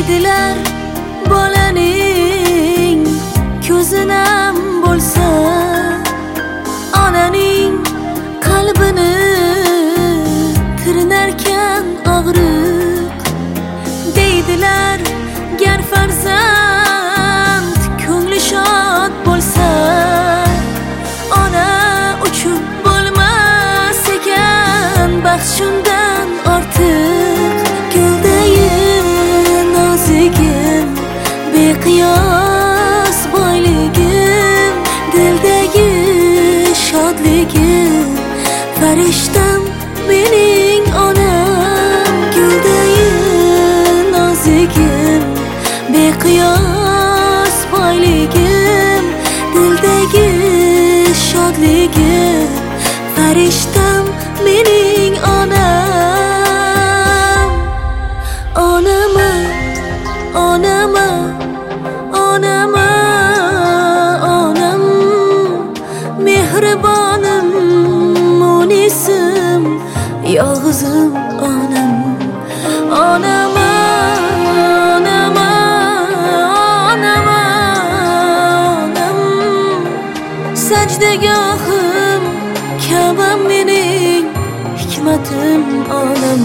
deydilar bolaning ko'zinam bo'lsa, onaning qalbini tirnarkan og'riq. Deydilar gar farzand ko'ngli shod bo'lsa, ona uchun bo'lmas ekan baxt shundan ortiq. Guldayim nozigim, beqiyos boyligim, dildagi shodligim, farishtam mening onam. Guldayim nozigim, beqiyos boyligim, dildagi shodligim, farishtam mening onam. Onama, onama, onama, onam, mehribonim, munisim, yolg'izim onam. Onama, onama, onama, onam, sajdagohim, Ka'bam mening hikmatim onam.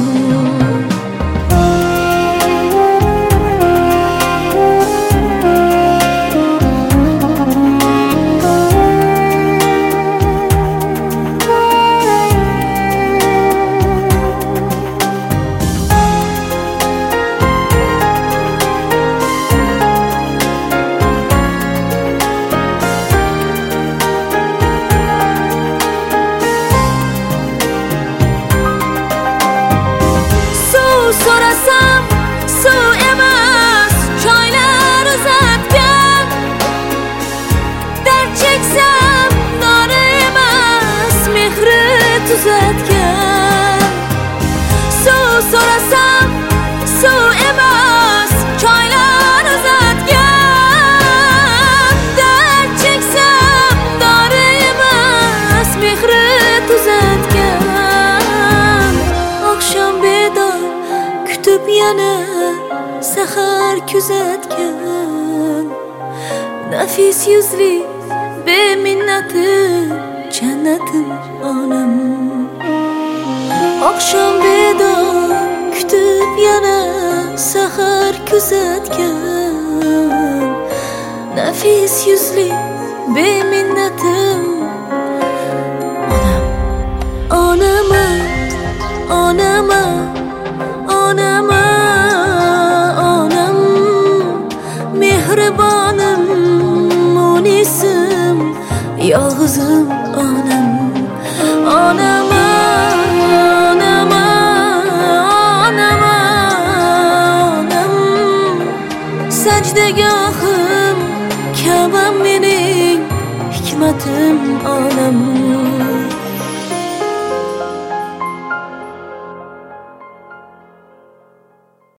So'rasam suv emas, choylar uzatgan. Dard cheksam dori emas, mehri tuzatgan. Suv so'rasam suv emas, choylar uzatgan. Dard cheksam dori emas, mehri tuzatgan. Oqshom bedor kutib yana sahar kuzatgan. Nafis yuzli beminnatim, jannatim onam. Oqshom bedor kutib yana sahar kuzatgan. Nafis yuzli beminnatim onam. Onama, onama, onama, onam, mehribonim, munisim, yolg'izim onam. Onama, onama, onama, onam, sajdagohim, Ka'bam mening hikmatim onam.